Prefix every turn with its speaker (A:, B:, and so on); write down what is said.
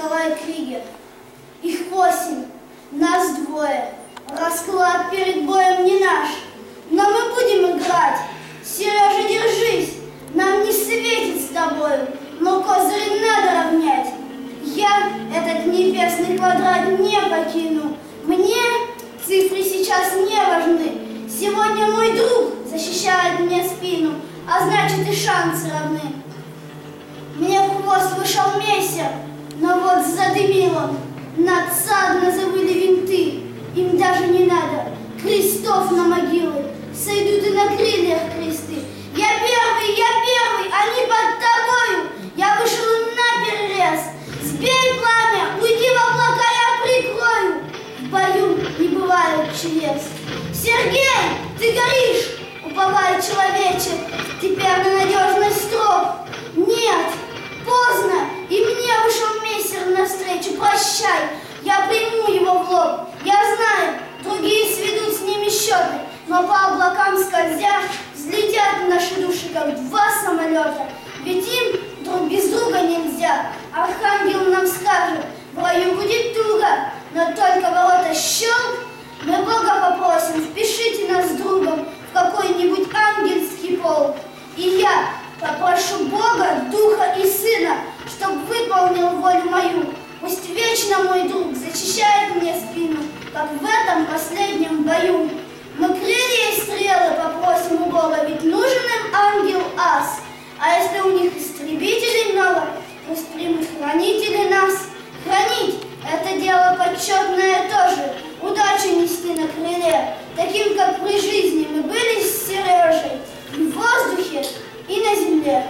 A: Николай Кригер. Их 8, нас 2. Расклад перед боем не наш, но мы будем играть. Сережа, держись, нам не светит с тобою, но козыри надо равнять. Я этот небесный квадрат не покину. Мне цифры сейчас не важны. Сегодня мой друг защищает мне спину, а значит и шансы равны. Мне в хвост вышел мессер, но вот задымил он. Надсадно завыли винты, им даже не надо крестов на могилы, сойдут и на крыльях кресты. Я первый, они под тобою, я вышел им наперерез. Сбей пламя, уйди в облака, я прикрою. В бою не бывает чудес. Сергей, ты горишь, уповай, человече, теперь на надежность строк. Нет, поздно, и мне вышел мессер навстречу. Прощай, я приму его в лоб. Я знаю, другие сведут с ними счеты, но по облакам скользя взлетят наши души, как 2 самолета. Ведь им друг без друга нельзя. Архангел нам скажет, в раю будет туго, но только ворота щелк. Мы Бога попросим, впишите нас с другом в какой-нибудь ангельский полк. И я попрошу Бога, Духа и Сына, чтоб выполнил волю мою. Пусть вечно мой друг защищает мне спину, как в этом последнем бою. Мы крылья и стрелы попросим у Бога, ведь нужен им ангел А.